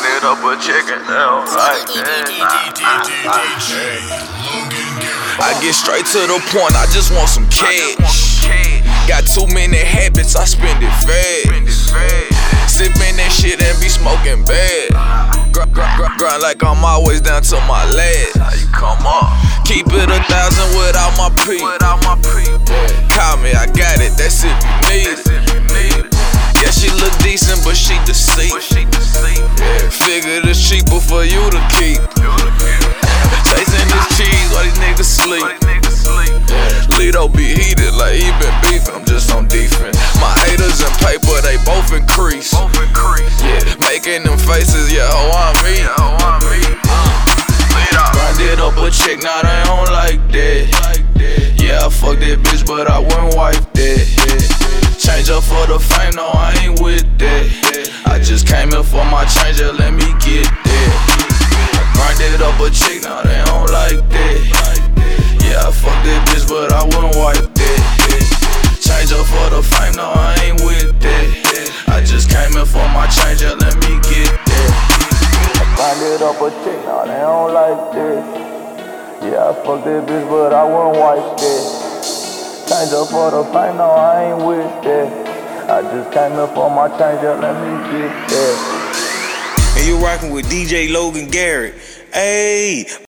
it up a chicken, they don't like that. I get straight to the point, I just want some cash. Got too many habits, I spend it fast. Sippin' that shit and be smoking bad. Grind like I'm always down to my last. How you come up? Keep it 1,000 without my P. Call me, I got it, that's if you need it. Yeah, she look decent, but she deceived. Figured it's cheaper for you to keep. Chasing this cheese while these niggas sleep. Lito be heated like he been beefing. I'm just on defense. My haters and paper, they both increase. Yeah, making them faces, yeah, oh, I'm me. Grind it up a chick, now they don't like that. Yeah, I fuck that bitch, but I wouldn't wipe that. Change up for the fame, no, I ain't with that. I just came here for my change, yeah, let me get that. Grind it up a chick, now they don't like that. Yeah, I fuck that bitch, but I wouldn't wipe that. Change up for the fame, no, I ain't with that. I just came here for my change, yeah, let me get that. Grind it up a chick, now they don't like that. Yeah, I fuck that bitch, but I wouldn't wipe that. Change up for the fame, no, I ain't with that. I just came here for my change, yeah, let me get that. And you rockin' with DJ Logan Garrett. Ayy.